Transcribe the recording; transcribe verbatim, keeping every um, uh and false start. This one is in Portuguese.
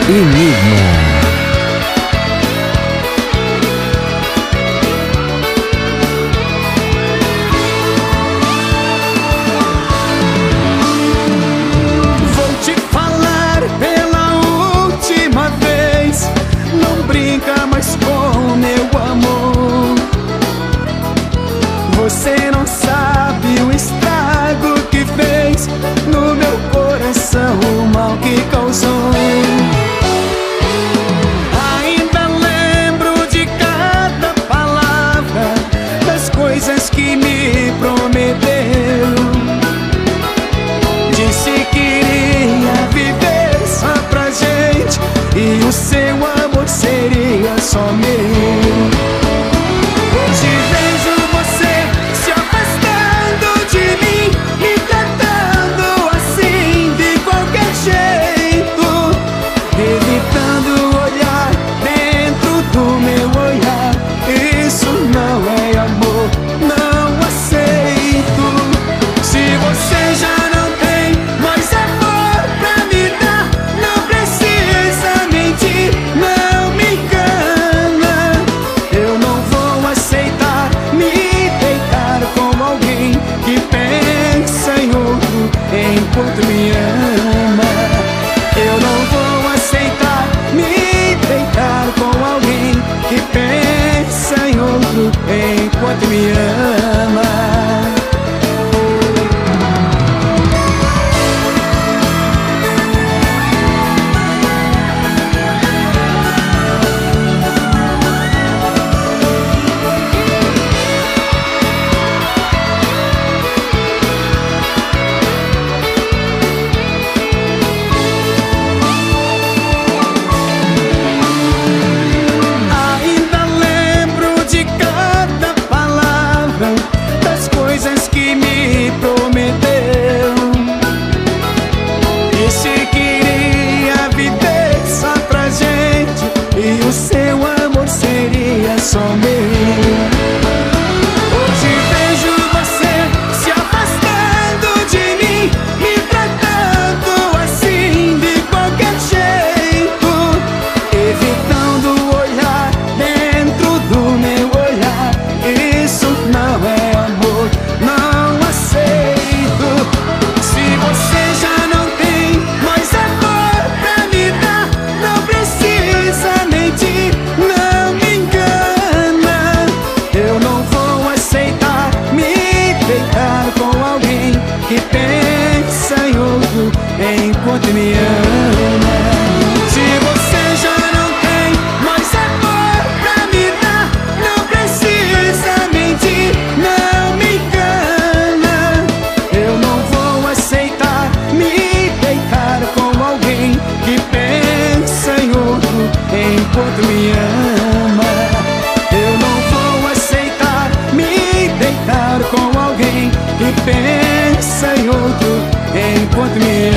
Enigma. Mas com meu amor, você não sabe o estrago que fez no meu coração, o mal que causou. Ainda lembro de cada palavra, das coisas que me prometeu. Disse que iria viver só pra gente e o seu amor seria só meu. Hoje vejo você se afastando de mim, me tratando assim de qualquer jeito, evitando olhar dentro do meu olhar. Isso não é amor, não aceito. Se você já não tem mais amor pra me dar, não precisa mentir, não me engana. Eu não vou aceitar me deitar com alguém que pensa em outro enquanto me ama. Eu não vou aceitar me deitar com alguém que pensa em outro enquanto me ama. Que me prometeu, disse que iria viver só pra gente e o seu amor seria só meu. Hoje vejo você se afastando de mim, me tratando assim de qualquer jeito, evitando olhar dentro do meu olhar. Isso não é amor, não aceito. Se você já não tem mais amor pra me dar, não precisa mentir, não me engana. Eu não vou aceitar me deitar com alguém que pensa em outro enquanto me ama. Se você já não tem mais amor pra me dar, não precisa mentir, não me engana. Eu não vou aceitar me deitar com alguém que pensa em outro enquanto me ama. Eu não vou aceitar me deitar com alguém que pensa em outro enquanto me ama.